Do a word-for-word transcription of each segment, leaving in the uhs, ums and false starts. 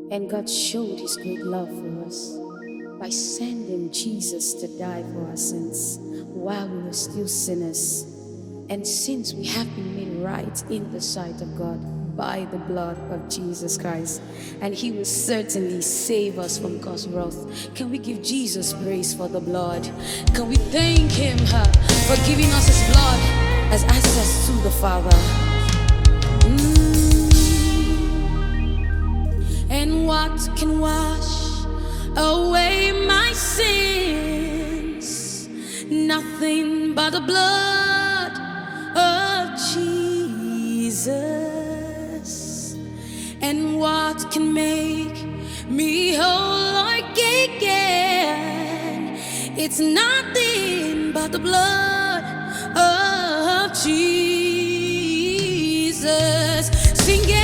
And God showed his great love for us by sending Jesus to die for our sins while we were still sinners. And since we have been made right in the sight of God by the blood of Jesus Christ, and he will certainly save us from God's wrath. Can we give Jesus praise for the blood? Can we thank him uh, for giving us his blood as access to the Father? Mm. And what can wash away my sins? Nothing but the blood of Jesus. And what can make me whole again? It's nothing but the blood of Jesus. Singing.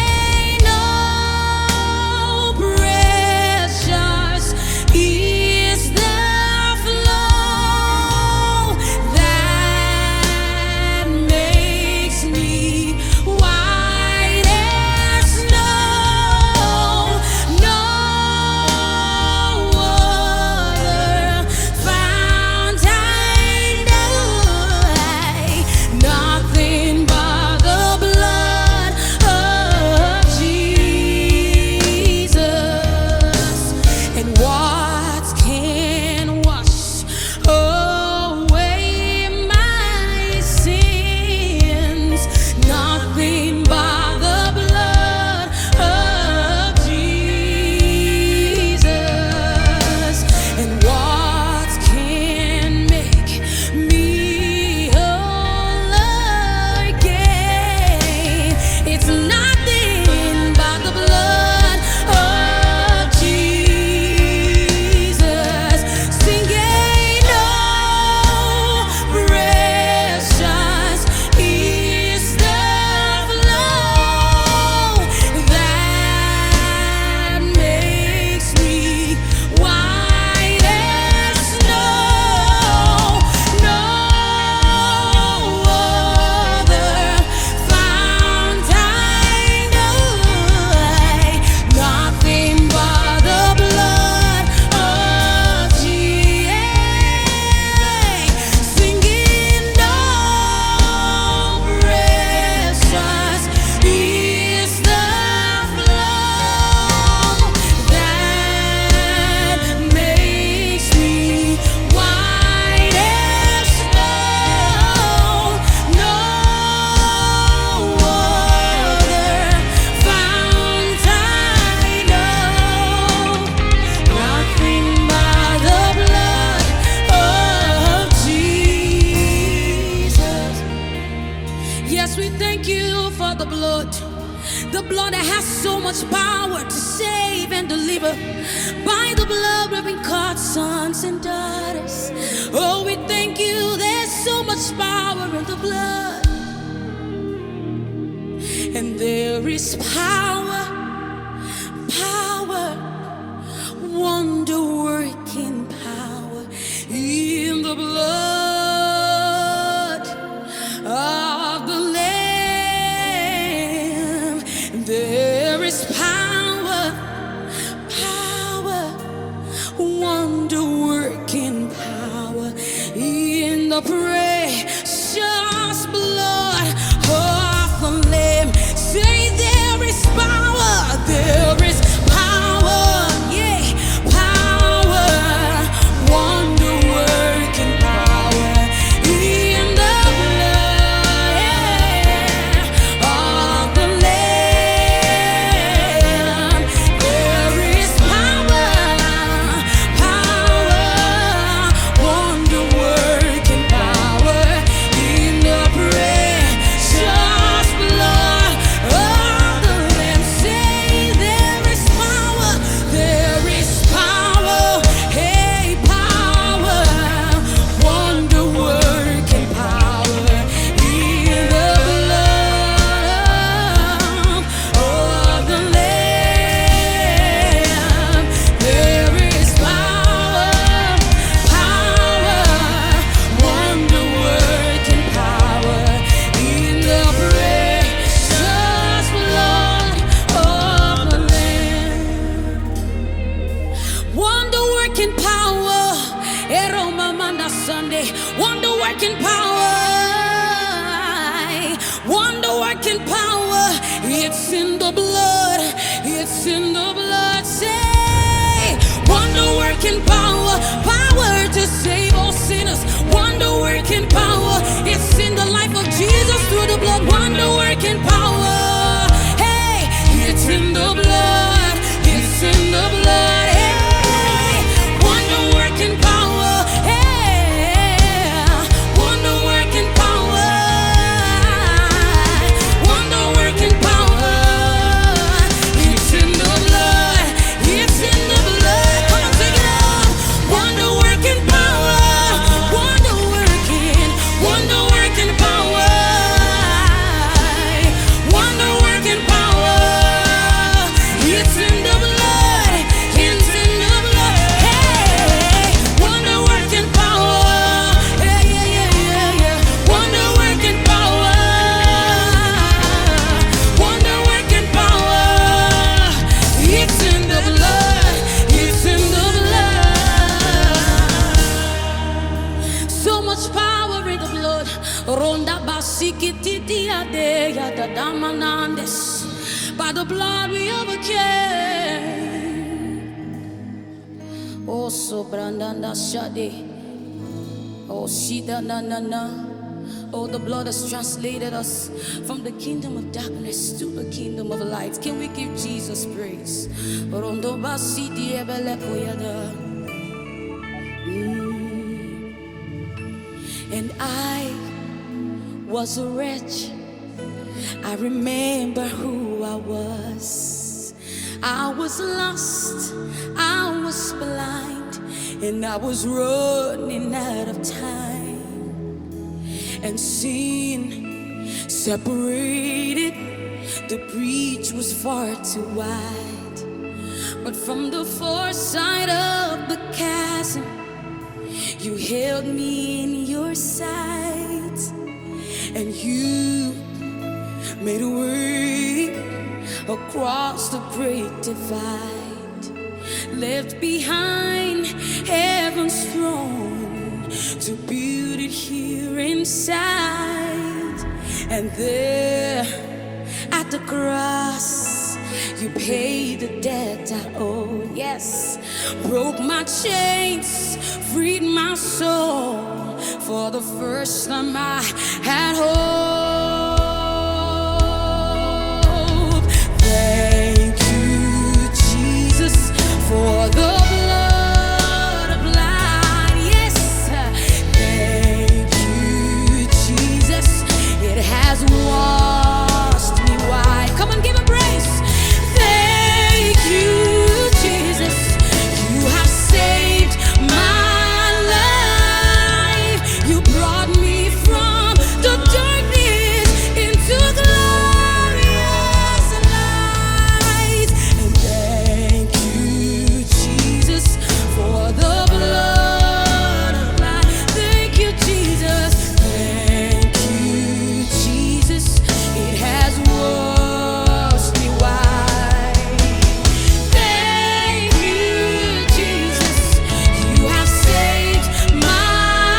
The blood, the blood that has so much power to save and deliver. By the blood we've been called sons and daughters. Oh, we thank you, there's so much power in the blood. And there is power, power, wonder-working power in the blood of the Lamb. There is power, power, wonder-working power in the precious blood of the Lamb. Say there is power, there is power, yeah, power, wonder-working power in the blood of the Lamb. There is power, power, wonder-working power. wonder working power, wonder working power. It's in the blood, it's in the blood. Say, wonder working power, power to save all sinners. Wonder working power, it's in the life of Jesus through the blood. Wonder working power, hey, it's in the blood, it's in the blood. Hey, wonder working power, hey, wonder working power, wonder working power. It's in the blood, it's in the blood. Come on, take it up. Wonder working power, wonder working, wonder working power, wonder working power. It's in the blood, it's in the blood. Hey, wonder working power. Yeah, yeah, yeah, yeah, yeah. Wonder working power, wonder working power. It's in the blood, it's in the blood. So much power in the blood. Ronda basikiti dia de ya da damanandes. By the blood we overcame. Oh, so brandanda shade. Oh, shida na na na. Oh, the blood has translated us from the kingdom of darkness to the kingdom of light. Can we give Jesus praise? Rondo basiti ebele koyada. Mm. And I was a wretch. I remember who I was. I was lost, I was blind, and I was running out of time. And sin separated, the breach was far too wide. But from the far side of the chasm, you held me in your sight, and you made a way across the great divide. Left behind heaven's throne to build it here inside. And there at the cross, you paid the debt I owe. Yes, broke my chains, freed my soul. For the first time I had hope. Thank you, Jesus, for the blood applied. Yes, thank you, Jesus. It has washed me white. Come on, give him praise. Thank you, Jesus. You have saved my life. You brought me from the darkness into glorious light. And thank you, Jesus, for the blood of life. Thank you, Jesus. Thank you, Jesus. It has washed me white. Thank you, Jesus. You have saved my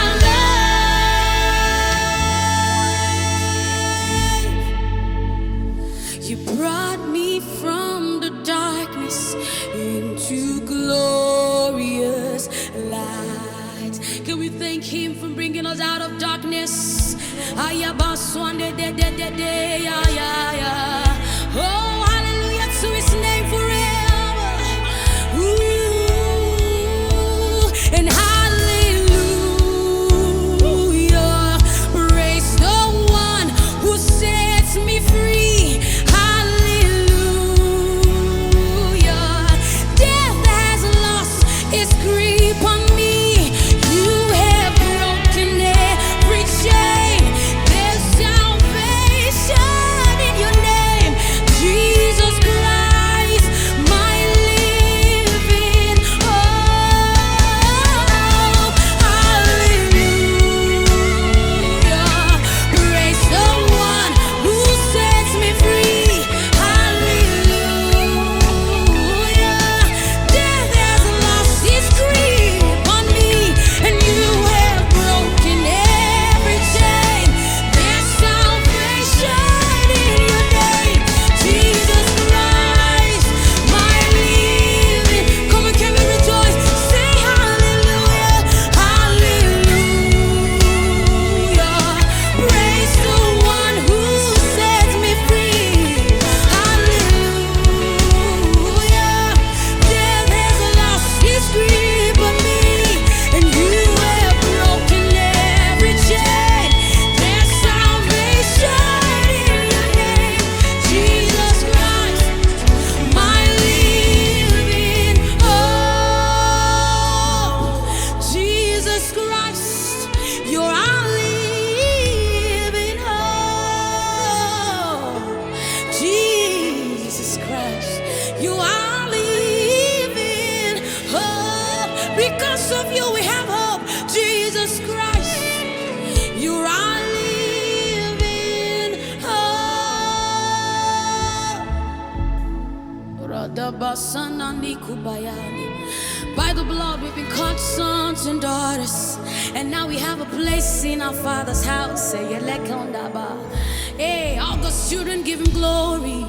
life. You brought me from the darkness into glorious light. Can we thank him for bringing us out of darkness? Ayabaswande de de de de ya ya ya. Oh, hallelujah to his name forever. Ooh, and hallelujah, praise the one who sets me free. Hallelujah, death has lost its grip on me. You have broken every chain. There's salvation in your name, Jesus. because of you we have hope. Jesus Christ, you're our living hope. By the blood we've been called sons and daughters, and now we have a place in our Father's house. Hey, all God's children give Him glory.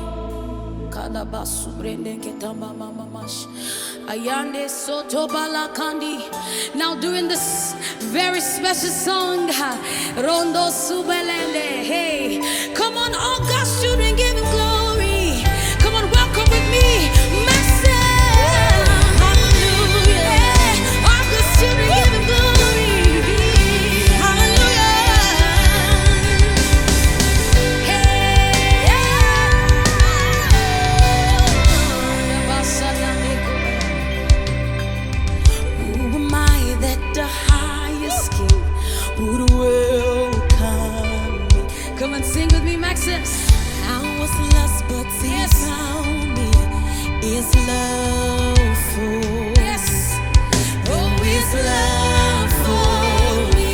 Now during this very special song, Rondo Subelende, hey, come on, all God's children give Him glory. Come on, welcome with me, Maxim. Hallelujah. Hey, all God's children give Him glory. Hallelujah. Hey, who am I that the highest King would welcome me? Come and sing with me, Maxim. I was lost, but He Yes. found me. His love for Yes. oh, His love for me.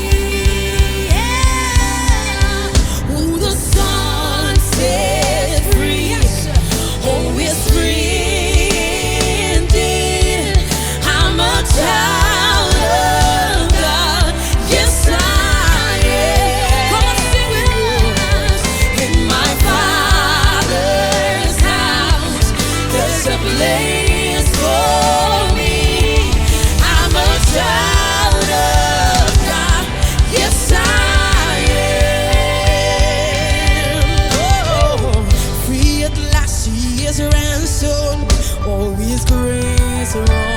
Yeah. Who the Son set free, oh, is free indeed. I'm a child of God. Yes, I am. Come on, sing with us. In my Father's house, there's a place for me. I'm a child of God. Yes, I am. Oh, free at last, He is ransomed. Oh, His grace.